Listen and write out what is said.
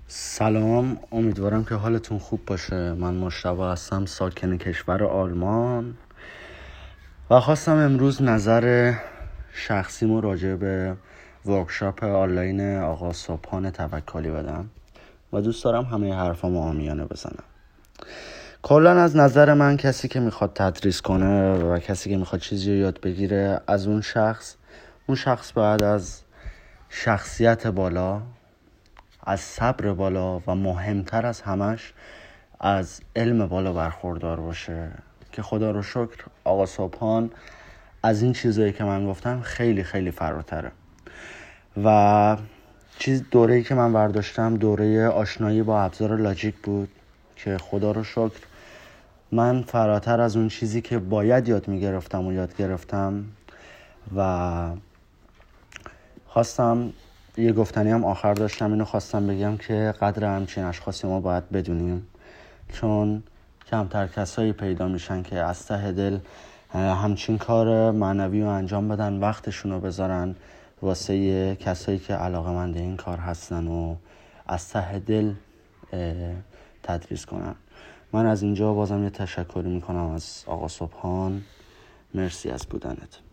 سلام، امیدوارم که حالتون خوب باشه. من مجتبی هستم، ساکن کشور آلمان و خواستم امروز نظر شخصیمو راجع به ورکشاپ آنلاین آقا صبحان توکلی بدم و دوست دارم همه حرفامو عامیانه بزنم. کلا از نظر من کسی که میخواد تدریس کنه و کسی که میخواد چیزی رو یاد بگیره، از اون شخص باید از شخصیت بالا، از صبر بالا و مهمتر از همش از علم بالا برخوردار باشه که خدا رو شکر آقا صبحان از این چیزایی که من گفتم خیلی خیلی فراتره. و دوره‌ای که من برداشتم دوره آشنایی با ابزار لاجیک بود که خدا رو شکر من فراتر از اون چیزی که باید یاد گرفتم و خواستم یه گفتنی هم آخر داشتم، اینو خواستم بگم که قدر همچین اشخاصی ما باید بدونیم، چون کمتر کسایی پیدا میشن که از ته دل همچین کار معنوی رو انجام بدن، وقتشون رو بذارن واسه کسایی که علاقه‌مند این کار هستن و از ته دل تدریس کنن. من از اینجا بازم یه تشکری میکنم از آقا صبحان. مرسی از بودنت.